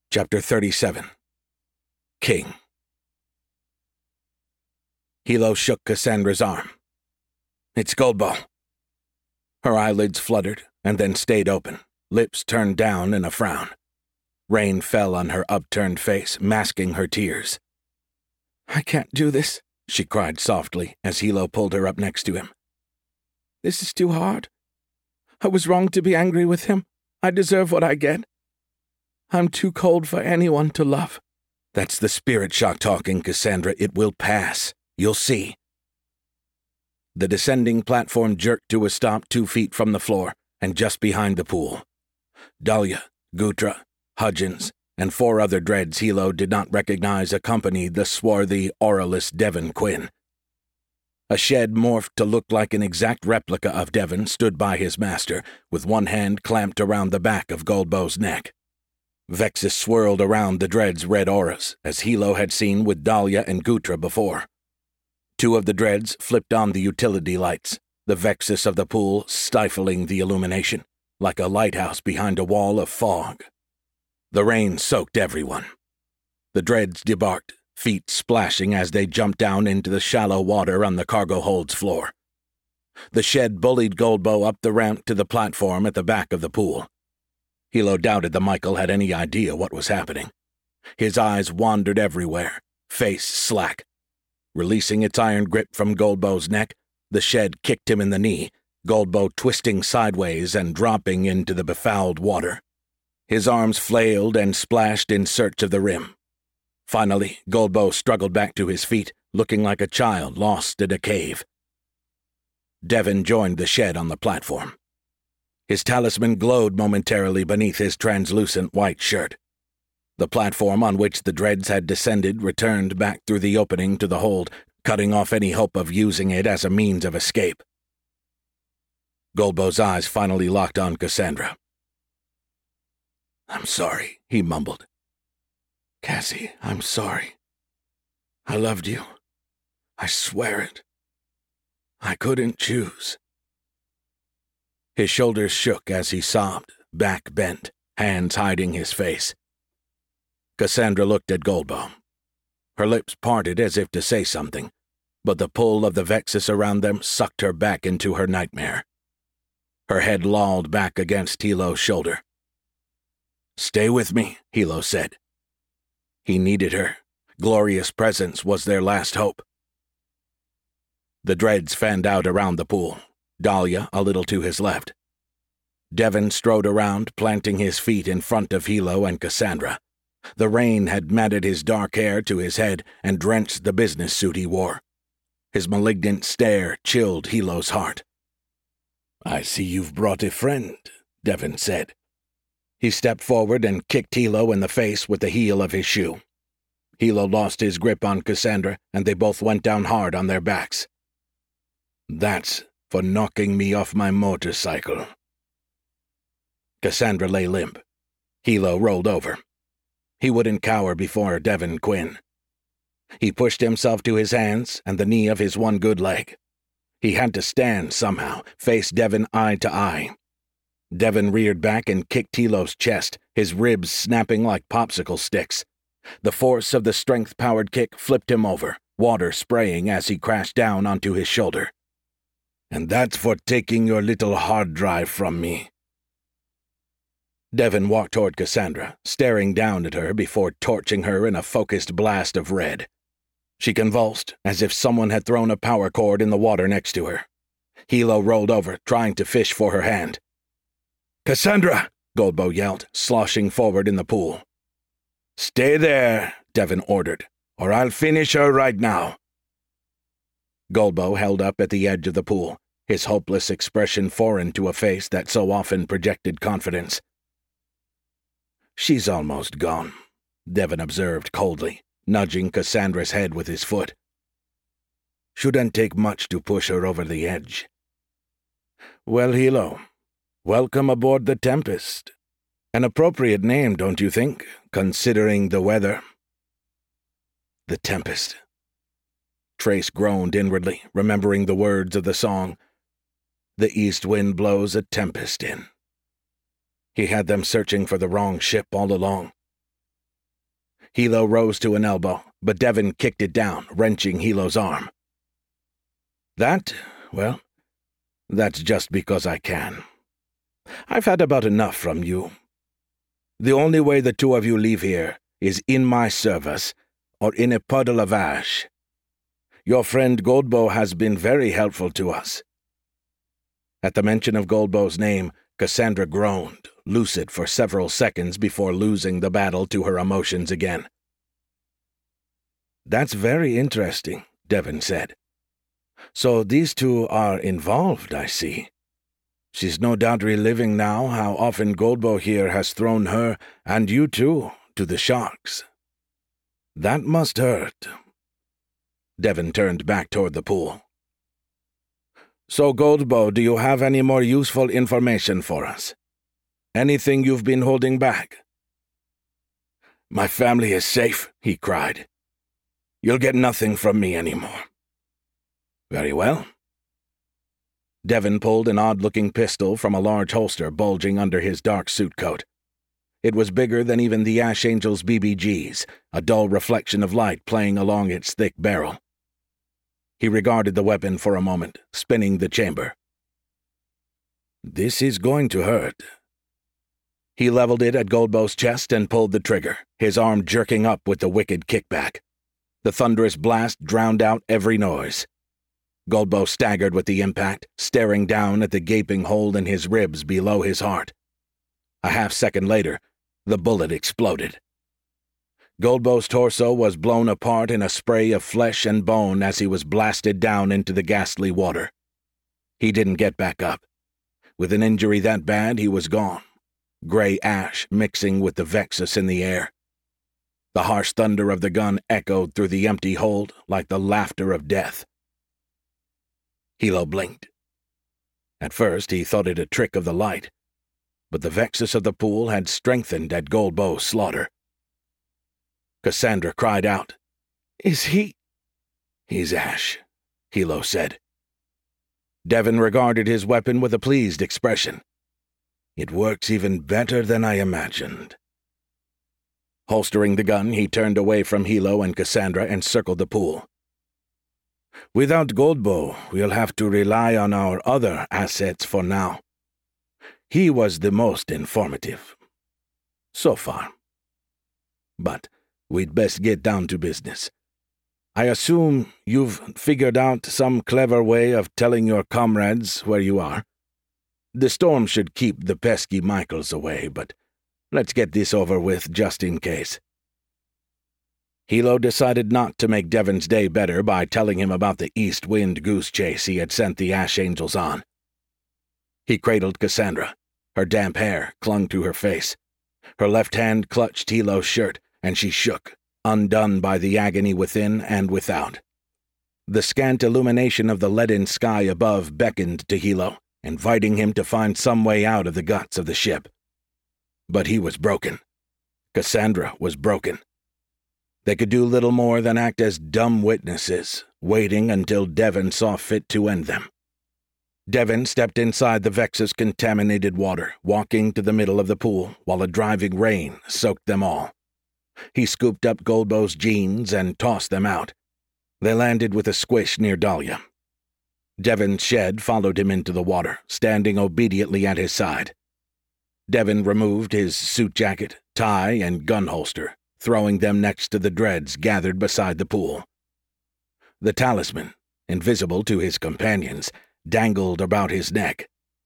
Chapter 37. King. Hilo shook Cassandra's arm. "It's Goldbow." Her eyelids fluttered and then stayed open, lips turned down in a frown. Rain fell on her upturned face, masking her tears. "I can't do this," she cried softly as Hilo pulled her up next to him. "This is too hard. I was wrong to be angry with him. I deserve what I get. I'm too cold for anyone to love." "That's the spirit shock talking, Cassandra. It will pass. You'll see." The descending platform jerked to a stop 2 feet from the floor and just behind the pool. Dahlia, Gutra, Hudgens, and 4 other dreads Hilo did not recognize accompanied the swarthy, auraless Devon Quinn. A shed morphed to look like an exact replica of Devon stood by his master, with one hand clamped around the back of Goldbow's neck. Vexus swirled around the dread's red auras, as Hilo had seen with Dahlia and Gutra before. 2 of the dreads flipped on the utility lights, the Vexus of the pool stifling the illumination, like a lighthouse behind a wall of fog. The rain soaked everyone. The dreads debarked, feet splashing as they jumped down into the shallow water on the cargo hold's floor. The shed bullied Goldbow up the ramp to the platform at the back of the pool. Hilo doubted the Michael had any idea what was happening. His eyes wandered everywhere, face slack. Releasing its iron grip from Goldbow's neck, the shed kicked him in the knee, Goldbow twisting sideways and dropping into the befouled water. His arms flailed and splashed in search of the rim. Finally, Goldbow struggled back to his feet, looking like a child lost in a cave. Devon joined the shed on the platform. His talisman glowed momentarily beneath his translucent white shirt. The platform on which the dreads had descended returned back through the opening to the hold, cutting off any hope of using it as a means of escape. Goldbow's eyes finally locked on Cassandra. "I'm sorry," he mumbled. "Cassie, I'm sorry. I loved you. I swear it. I couldn't choose." His shoulders shook as he sobbed, back bent, hands hiding his face. Cassandra looked at Goldbow. Her lips parted as if to say something, but the pull of the Vexus around them sucked her back into her nightmare. Her head lolled back against Hilo's shoulder. "Stay with me," Hilo said. He needed her. Gloria's presence was their last hope. The dreads fanned out around the pool, Dahlia a little to his left. Devon strode around, planting his feet in front of Hilo and Cassandra. The rain had matted his dark hair to his head and drenched the business suit he wore. His malignant stare chilled Hilo's heart. "I see you've brought a friend," Devon said. He stepped forward and kicked Hilo in the face with the heel of his shoe. Hilo lost his grip on Cassandra, and they both went down hard on their backs. "That's for knocking me off my motorcycle." Cassandra lay limp. Hilo rolled over. He wouldn't cower before Devon Quinn. He pushed himself to his hands and the knee of his one good leg. He had to stand somehow, face Devon eye to eye. Devon reared back and kicked Hilo's chest, his ribs snapping like popsicle sticks. The force of the strength-powered kick flipped him over, water spraying as he crashed down onto his shoulder. "And that's for taking your little hard drive from me." Devon walked toward Cassandra, staring down at her before torching her in a focused blast of red. She convulsed, as if someone had thrown a power cord in the water next to her. Hilo rolled over, trying to fish for her hand. "Cassandra!" Goldbow yelled, sloshing forward in the pool. "Stay there," Devon ordered, "or I'll finish her right now." Goldbow held up at the edge of the pool, his hopeless expression foreign to a face that so often projected confidence. "She's almost gone," Devon observed coldly, nudging Cassandra's head with his foot. "Shouldn't take much to push her over the edge." "Well, Hilo, welcome aboard the Tempest. An appropriate name, don't you think, considering the weather?" The Tempest. Trace groaned inwardly, remembering the words of the song. "The east wind blows a tempest in." He had them searching for the wrong ship all along. Hilo rose to an elbow, but Devon kicked it down, wrenching Hilo's arm. Well, that's just because I can. I've had about enough from you. The only way the two of you leave here is in my service or in a puddle of ash. Your friend Goldbow has been very helpful to us." At the mention of Goldbow's name, Cassandra groaned, lucid for several seconds before losing the battle to her emotions again. "That's very interesting," Devon said. "So these two are involved, I see. She's no doubt reliving now how often Goldbow here has thrown her, and you too, to the sharks. That must hurt." Devon turned back toward the pool. "So, Goldbow, do you have any more useful information for us? Anything you've been holding back?" "My family is safe," he cried. "You'll get nothing from me anymore." "Very well." Devon pulled an odd-looking pistol from a large holster bulging under his dark suit coat. It was bigger than even the Ash Angel's BBGs, a dull reflection of light playing along its thick barrel. He regarded the weapon for a moment, spinning the chamber. "This is going to hurt." He leveled it at Goldbow's chest and pulled the trigger, his arm jerking up with the wicked kickback. The thunderous blast drowned out every noise. Goldbow staggered with the impact, staring down at the gaping hole in his ribs below his heart. A half-second later, the bullet exploded. Goldbow's torso was blown apart in a spray of flesh and bone as he was blasted down into the ghastly water. He didn't get back up. With an injury that bad, he was gone, gray ash mixing with the Vexus in the air. The harsh thunder of the gun echoed through the empty hold like the laughter of death. Hilo blinked. At first, he thought it a trick of the light, but the Vexus of the pool had strengthened at Goldbow's slaughter. Cassandra cried out. "Is he—" "He's Ash," Hilo said. Devon regarded his weapon with a pleased expression. "It works even better than I imagined." Holstering the gun, he turned away from Hilo and Cassandra and circled the pool. "Without Goldbow, we'll have to rely on our other assets for now. He was the most informative. So far. But we'd best get down to business. I assume you've figured out some clever way of telling your comrades where you are. The storm should keep the pesky Michaels away, but let's get this over with just in case." Hilo decided not to make Devon's day better by telling him about the east wind goose chase he had sent the Ash Angels on. He cradled Cassandra. Her damp hair clung to her face. Her left hand clutched Hilo's shirt, and she shook, undone by the agony within and without. The scant illumination of the leaden sky above beckoned to Hilo, inviting him to find some way out of the guts of the ship. But he was broken. Cassandra was broken. They could do little more than act as dumb witnesses, waiting until Devon saw fit to end them. Devon stepped inside the Vex's contaminated water, walking to the middle of the pool while a driving rain soaked them all. He scooped up Goldbow's jeans and tossed them out. They landed with a squish near Dahlia. Devon's shed followed him into the water, standing obediently at his side. Devon removed his suit jacket, tie, and gun holster, throwing them next to the dreads gathered beside the pool. The talisman, invisible to his companions, dangled about his neck.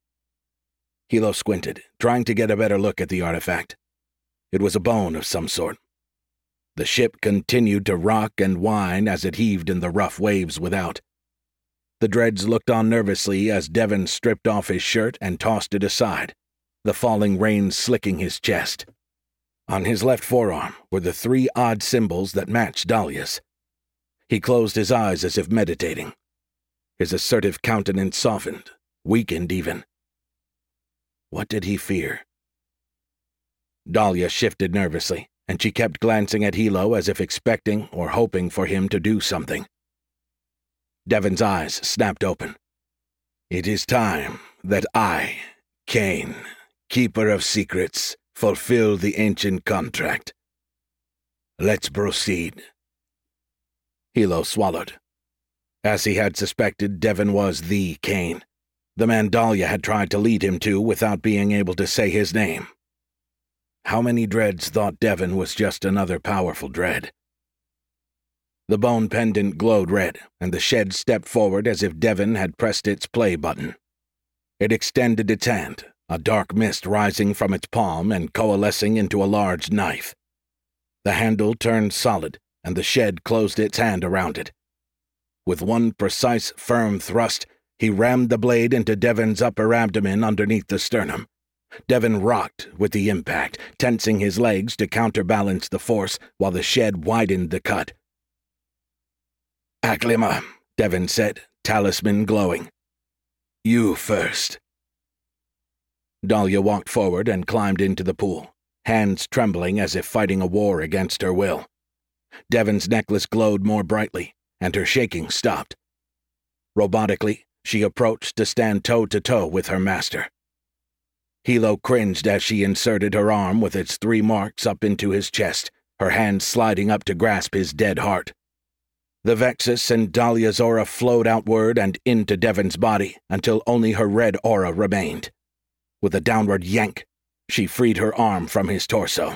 Hilo squinted, trying to get a better look at the artifact. It was a bone of some sort. The ship continued to rock and whine as it heaved in the rough waves without. The dreads looked on nervously as Devon stripped off his shirt and tossed it aside, the falling rain slicking his chest. On his left forearm were the 3 odd symbols that matched Dahlia's. He closed his eyes as if meditating. His assertive countenance softened, weakened even. What did he fear? Dahlia shifted nervously, and she kept glancing at Hilo as if expecting or hoping for him to do something. Devon's eyes snapped open. "It is time that I, Kane, Keeper of Secrets, fulfill the ancient contract. Let's proceed. Hilo swallowed. As he had suspected, Devon was the Kane, the man Dahlia had tried to lead him to without being able to say his name. How many dreads thought Devon was just another powerful dread? The bone pendant glowed red, and the shed stepped forward as if Devon had pressed its play button. It extended its hand, a dark mist rising from its palm and coalescing into a large knife. The handle turned solid, and the shed closed its hand around it. With one precise, firm thrust, he rammed the blade into Devon's upper abdomen underneath the sternum. Devon rocked with the impact, tensing his legs to counterbalance the force while the shed widened the cut. "Aklima," Devon said, talisman glowing. "You first." Dahlia walked forward and climbed into the pool, hands trembling as if fighting a war against her will. Devon's necklace glowed more brightly, and her shaking stopped. Robotically, she approached to stand toe-to-toe with her master. Hilo cringed as she inserted her arm with its 3 marks up into his chest, her hand sliding up to grasp his dead heart. The Vexus and Dahlia's aura flowed outward and into Devon's body until only her red aura remained. With a downward yank, she freed her arm from his torso.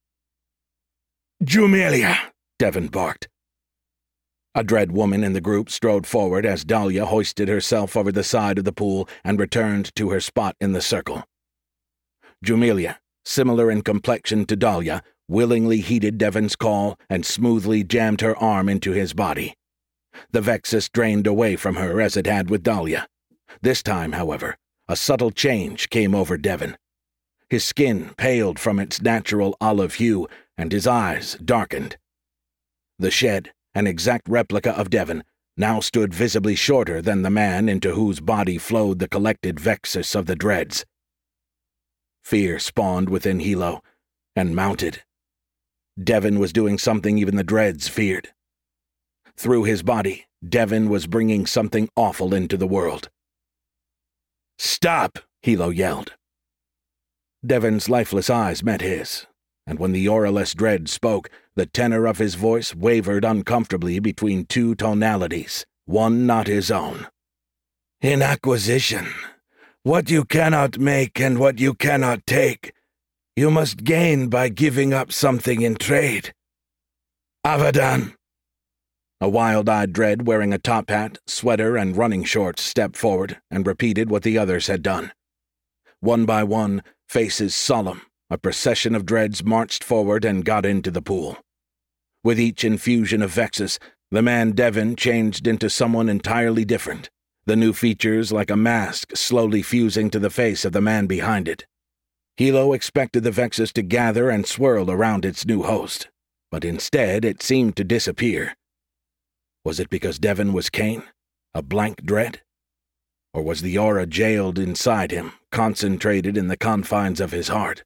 "Jumelia!" Devon barked. A dread woman in the group strode forward as Dahlia hoisted herself over the side of the pool and returned to her spot in the circle. Jumelia, similar in complexion to Dahlia, willingly heeded Devon's call and smoothly jammed her arm into his body. The Vexus drained away from her as it had with Dahlia. This time, however, a subtle change came over Devon. His skin paled from its natural olive hue, and his eyes darkened. The shed, an exact replica of Devon, now stood visibly shorter than the man into whose body flowed the collected Vexus of the dreads. Fear spawned within Hilo, and mounted. Devon was doing something even the dreads feared. Through his body, Devon was bringing something awful into the world. "Stop!" Hilo yelled. Devon's lifeless eyes met his, and when the auraless dread spoke, the tenor of his voice wavered uncomfortably between 2 tonalities, one not his own. "In acquisition, what you cannot make and what you cannot take, you must gain by giving up something in trade. Avadan!" A wild-eyed dread wearing a top hat, sweater, and running shorts stepped forward and repeated what the others had done. One by one, faces solemn, a procession of dreads marched forward and got into the pool. With each infusion of Vexus, the man Devon changed into someone entirely different, the new features like a mask slowly fusing to the face of the man behind it. Hilo expected the Vexus to gather and swirl around its new host, but instead it seemed to disappear. Was it because Devon was Kane, a blank dread? Or was the aura jailed inside him, concentrated in the confines of his heart?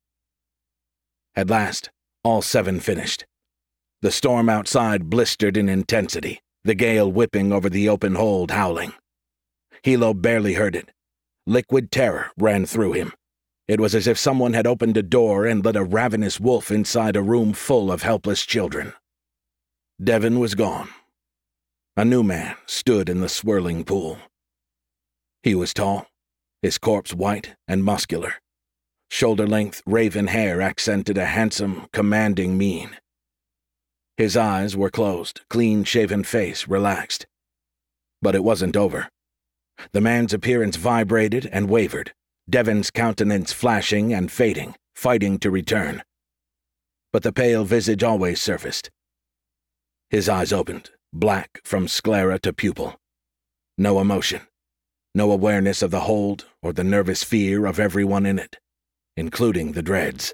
At last, all 7 finished. The storm outside blistered in intensity, the gale whipping over the open hold howling. Hilo barely heard it. Liquid terror ran through him. It was as if someone had opened a door and let a ravenous wolf inside a room full of helpless children. Devon was gone. A new man stood in the swirling pool. He was tall, his corpse white and muscular. Shoulder-length raven hair accented a handsome, commanding mien. His eyes were closed, clean-shaven face relaxed. But it wasn't over. The man's appearance vibrated and wavered, Devon's countenance flashing and fading, fighting to return. But the pale visage always surfaced. His eyes opened, black from sclera to pupil. No emotion, no awareness of the hold or the nervous fear of everyone in it, including the dreads.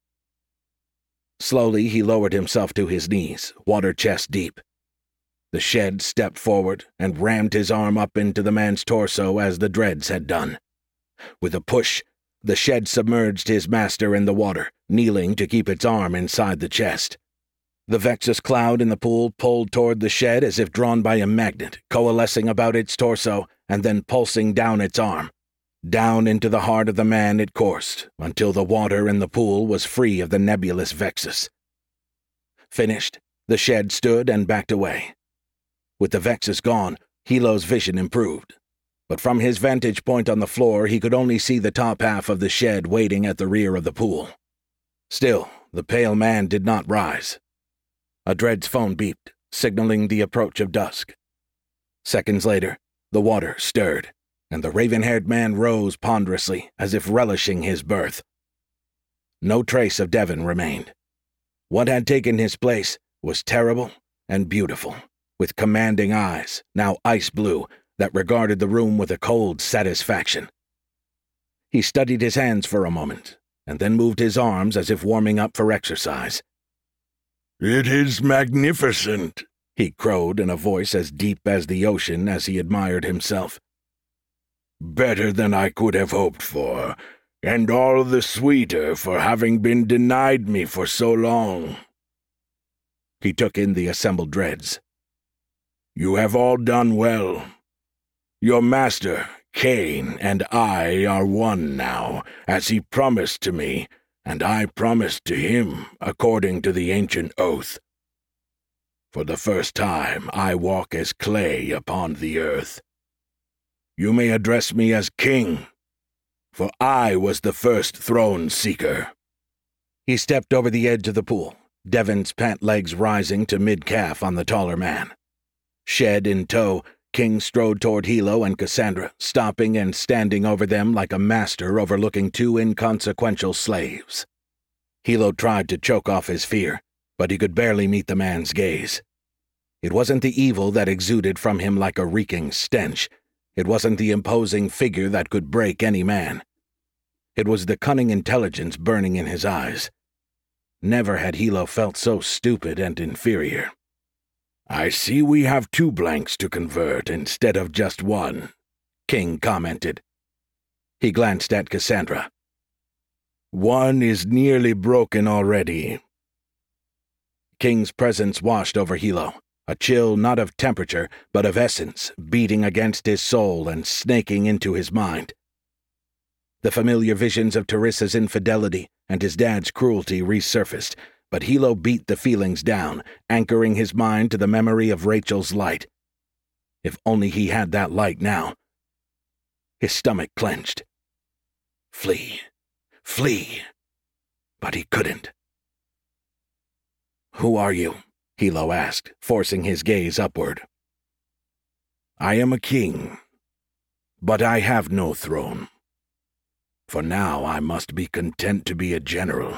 Slowly he lowered himself to his knees, water chest deep. The shed stepped forward and rammed his arm up into the man's torso as the dreads had done. With a push, the shed submerged his master in the water, kneeling to keep its arm inside the chest. The Vexus cloud in the pool pulled toward the shed as if drawn by a magnet, coalescing about its torso and then pulsing down its arm. Down into the heart of the man it coursed, until the water in the pool was free of the nebulous Vexus. Finished, the shed stood and backed away. With the Vexus gone, Hilo's vision improved. But from his vantage point on the floor, he could only see the top half of the shed waiting at the rear of the pool. Still, the pale man did not rise. Adred's phone beeped, signaling the approach of dusk. Seconds later, the water stirred, and the raven-haired man rose ponderously, as if relishing his berth. No trace of Devon remained. What had taken his place was terrible and beautiful, with commanding eyes, now ice blue, that regarded the room with a cold satisfaction. He studied his hands for a moment, and then moved his arms as if warming up for exercise. "It is magnificent," he crowed in a voice as deep as the ocean as he admired himself. "Better than I could have hoped for, and all the sweeter for having been denied me for so long." He took in the assembled dreads. "You have all done well. Your master, Cain, and I are one now, as he promised to me, and I promised to him, according to the ancient oath. For the first time I walk as clay upon the earth. You may address me as king, for I was the first throne-seeker." He stepped over the edge of the pool, Devon's pant legs rising to mid-calf on the taller man. Shed in tow, King strode toward Hilo and Cassandra, stopping and standing over them like a master overlooking two inconsequential slaves. Hilo tried to choke off his fear, but he could barely meet the man's gaze. It wasn't the evil that exuded from him like a reeking stench. It wasn't the imposing figure that could break any man. It was the cunning intelligence burning in his eyes. Never had Hilo felt so stupid and inferior. "I see we have 2 blanks to convert instead of just one," King commented. He glanced at Cassandra. "One is nearly broken already." King's presence washed over Hilo, a chill not of temperature, but of essence, beating against his soul and snaking into his mind. The familiar visions of Terissa's infidelity and his dad's cruelty resurfaced, but Hilo beat the feelings down, anchoring his mind to the memory of Rachel's light. If only he had that light now. His stomach clenched. Flee. Flee. But he couldn't. "Who are you?" Hilo asked, forcing his gaze upward. "I am a king, but I have no throne. For now I must be content to be a general.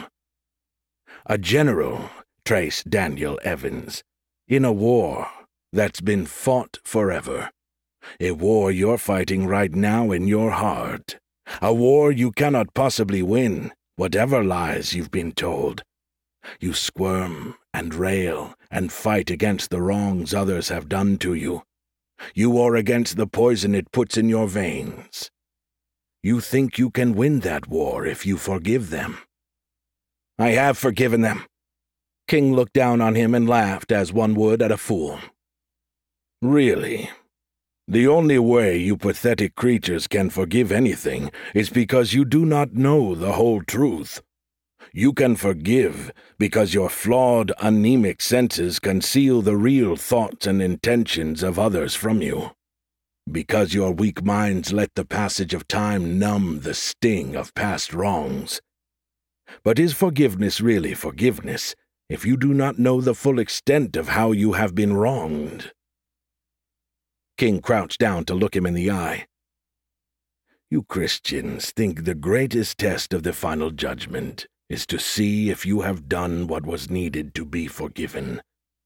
A general, Trace Daniel Evans, in a war that's been fought forever. A war you're fighting right now in your heart. A war you cannot possibly win, whatever lies you've been told. You squirm and rail and fight against the wrongs others have done to you. You war against the poison it puts in your veins. You think you can win that war if you forgive them." "I have forgiven them." King looked down on him and laughed as one would at a fool. "Really? The only way you pathetic creatures can forgive anything is because you do not know the whole truth. You can forgive because your flawed, anemic senses conceal the real thoughts and intentions of others from you. Because your weak minds let the passage of time numb the sting of past wrongs. But is forgiveness really forgiveness if you do not know the full extent of how you have been wronged?" King crouched down to look him in the eye. "You Christians think the greatest test of the final judgment is to see if you have done what was needed to be forgiven.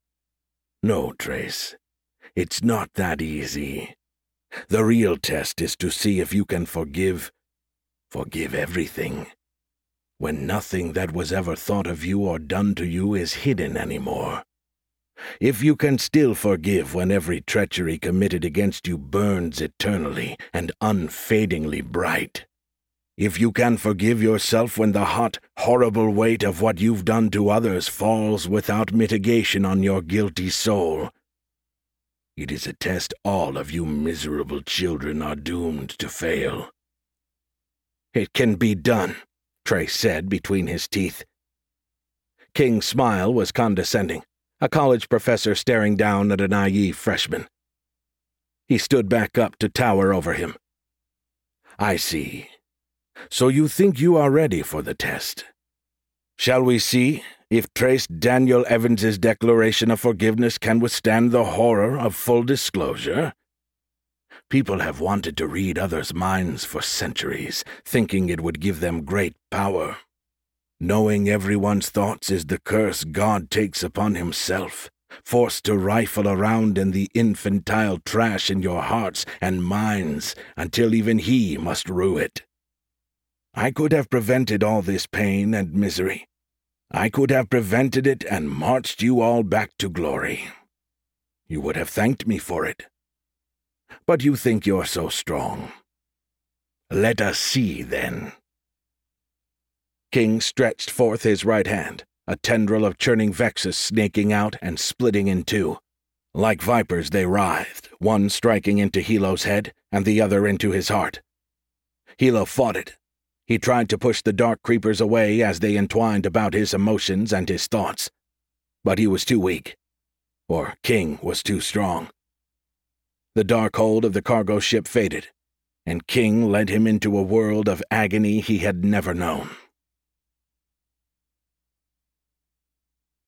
No, Trace, it's not that easy. The real test is to see if you can forgive everything, when nothing that was ever thought of you or done to you is hidden anymore. If you can still forgive when every treachery committed against you burns eternally and unfadingly bright. If you can forgive yourself when the hot, horrible weight of what you've done to others falls without mitigation on your guilty soul. It is a test all of you miserable children are doomed to fail." "It can be done," Trace said between his teeth. King's smile was condescending, a college professor staring down at a naive freshman. He stood back up to tower over him. I see. So you think you are ready for the test? Shall we see if Trace Daniel Evans's declaration of forgiveness can withstand the horror of full disclosure? People have wanted to read others' minds for centuries, thinking it would give them great power. Knowing everyone's thoughts is the curse God takes upon himself, forced to rifle around in the infantile trash in your hearts and minds until even he must rue it. I could have prevented all this pain and misery. I could have prevented it and marched you all back to glory. You would have thanked me for it. But you think you're so strong. Let us see, then. King stretched forth his right hand, a tendril of churning vexus snaking out and splitting in two. Like vipers they writhed, one striking into Helo's head and the other into his heart. Helo fought it. He tried to push the dark creepers away as they entwined about his emotions and his thoughts. But he was too weak. Or King was too strong. The dark hold of the cargo ship faded, and King led him into a world of agony he had never known.